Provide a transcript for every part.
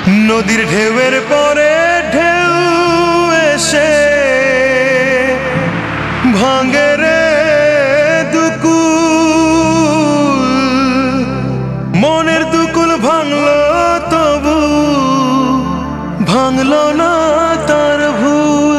নদীর ঢেউয়ের পরে ঢেউ এসে ভাঙে রে দুকুল, মনের দুকুল ভাঙলো তবু ভাঙলো না তার ভুল।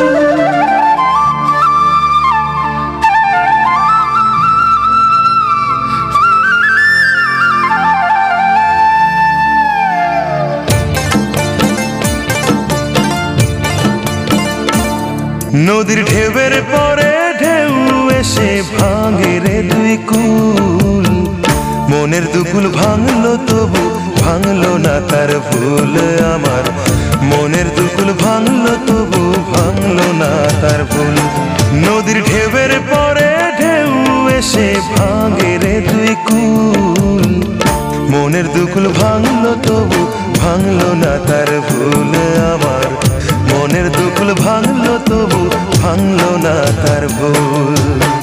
নদীর ঢেউয়ের পরে ঢেউ এসে ভাঙে রে দুই কুল, মনের দুকুল ভাঙলো তবু ভাঙলো না তার ভুল। আমার মনের দুকুল ভাঙলো তবু ভাঙলো না তার ভুল। নদীর ঢেউয়ের পরে ঢেউ এসে ভাঙে রে দুই কুল, মনের দুকুল ভাঙলো তবু ভাঙলো না তার ভুল। আমার মনের দুকুল ভাঙলো তবু ভাঙলো না তার ভুল।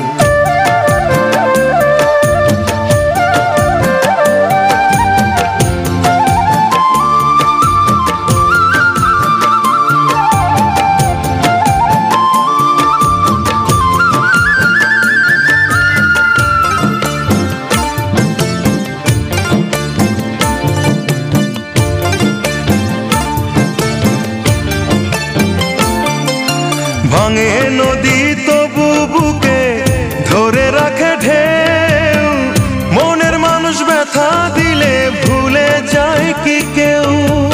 ভাঙে নদী তবু বুকে ধরে রাখে ঢেউ, মনের মানুষ ব্যথা দিলে ভুলে যায় কি কেউ।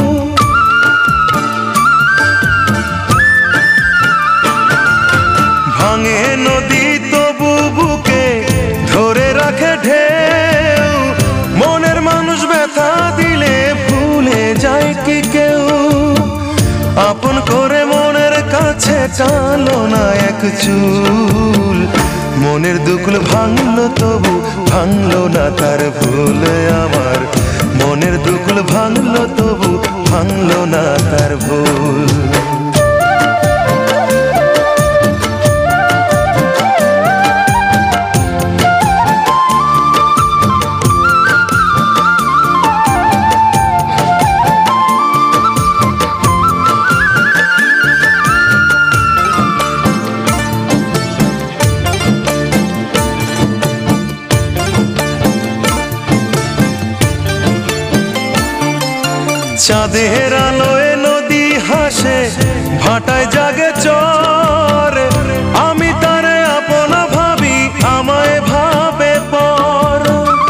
ভাঙে নদী তবু বুকে ধরে রাখে ঢেউ, মনের মানুষ ব্যথা দিলে ভুলে যায় কি কেউ। আপন করে মনের কাছে টানো না এক চুল, মনের দুকুল ভাঙলো তবু ভাঙলো না তার ভুল। আমার মনের দুকুল ভাঙলো তবু ভাঙলো না তার ভুল। চাঁদের আলোয় নদী হাসে ভাটায় জাগে চর, আমি তারে আপন ভাবি আমায় ভাবে পর।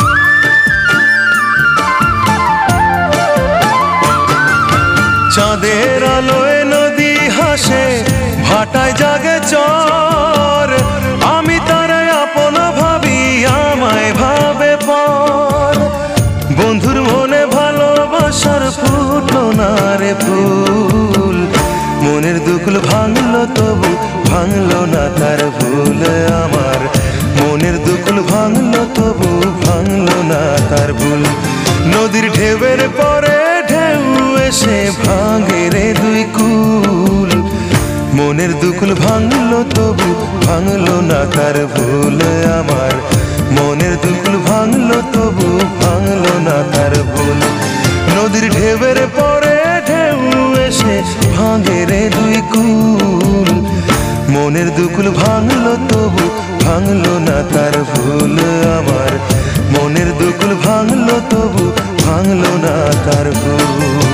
চাঁদের আলোয় নদী হাসে ভাটায় জাগে চর, আমি তারে আপন ভাবি আমায় ভাবে পর। বন্ধুর মনে ভালোবাসার ফুটলো না রে ফুল, মনের দুকুল ভাঙলো তবু ভাঙলো না তার ভুল। আমার মনের দুকুল ভাঙলো তবু ভাঙলো না তার ভুল। নদীর ঢেউয়ের পরে ঢেউ এসে ভাঙে রে দুই কুল, মনের দুকুল ভাঙলো তবু ভাঙলো না তার ভুল। আমার মনের দুকুল ভাঙলো তবু ভাঙলো না তার ভুল। নদীর ঢেউয়ের পরে ঢেউ এসে ভাঙে রে দুই কুল, মনের দুকুল ভাঙলো তবু ভাঙলো না তার ভুল। আমার মনের দুকুল ভাঙলো তবু ভাঙলো না তার ভুল।